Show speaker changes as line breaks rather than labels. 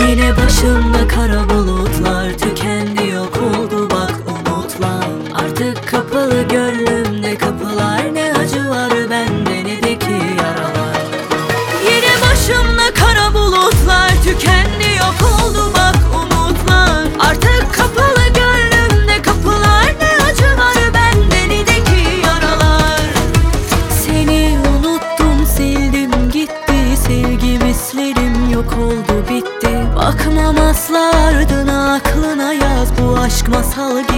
Yine başımda kara bulutlar, tükendi yok oldu bak umutlar. Artık kapalı gönlümde kapılar, ne acı var bende ne de ki yaralar. Yine başımda kara bulutlar, tükendi yok oldu bak umutlar. Artık kapalı gönlümde kapılar, ne acı var bende ne de ki yaralar. Seni unuttum, sildim gitti, sevgi mislerim yok oldu bitti. Bakmam asla ardına, aklına yaz, bu aşk masal